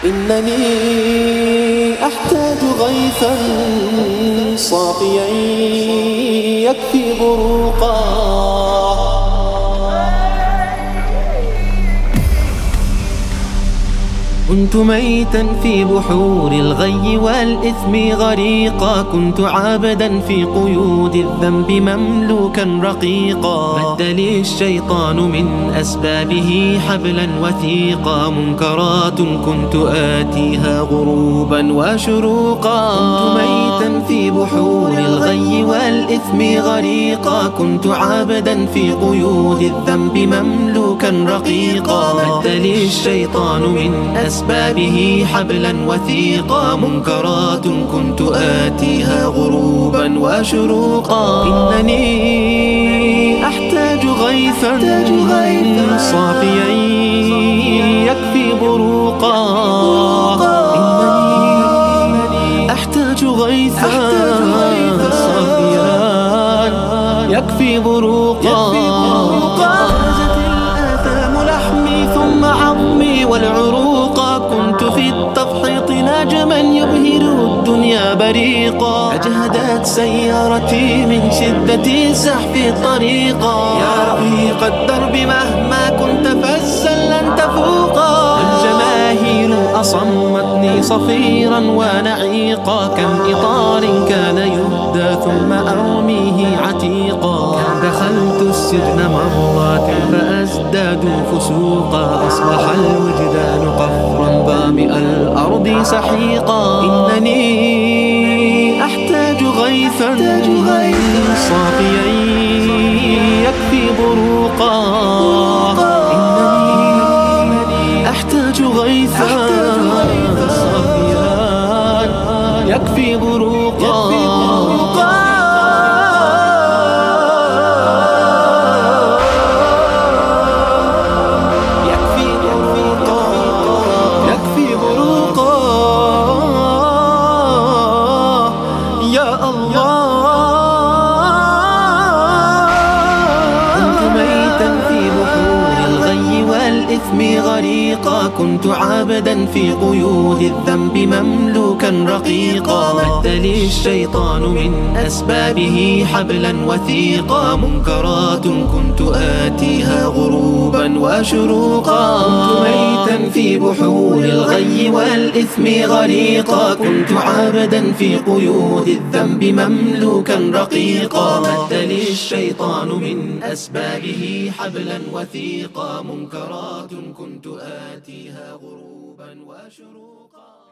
إنني أحتاج غيثا صافيا يكفي بروقا. كنت ميتا في بحور الغي والإثم غريقا، كنت عابدا في قيود الذنب مملوكا رقيقا. مد لي الشيطان من أسبابه حبلا وثيقا، منكرات كنت آتيها غروبا وشروقا. كنت ميتا في بحور الغي والإثم غريقا، كنت عابدا في قيود الذنب مملوكا رقيقا. مد لي الشيطان من أسبابه حبلا وثيقا، منكرات كنت آتيها غروبا وشروقا. إنني أحتاج غيثا صافيا يكفي بروقا. إنني أحتاج غيثا صافيا يكفي بروقا. غازت الآثام لحمي ثم عظمي والعروق، كنت في التفحيط نجما يبهر الدنيا بريقا. أجهدت سيارتي من شدة زحف طريقا. يا رفيق الدرب مهما كنت فزا لن تفوقا. الجماهير أصمتني صفيرا ونعيقا، كم إطار كان يهدى ثم أرميه عتيقا. دخلت السجن مرات فأزداد فسوقا، أصبح الوجدان قفرا ظامئ الأرض سحيقا. إنني أحتاج غيثا صافيا يكفي بروقا. إنني أحتاج غيثا صافيا يكفي بروقا. غريقا، كنت عابدا في قيود الذنب مملوكا رقيقا. مد لي الشيطان من أسبابه حبلا وثيقا، منكرات كنت آتيها غروبا وشروقا. كنت ميتا في بحور الغي والإثم غريقا، كنت عابدا في قيود الذنب مملوكا رقيقا. مد لي الشيطان من أسبابه حبلا وثيقا، منكرات كنت آتيها غروبا وشروقا.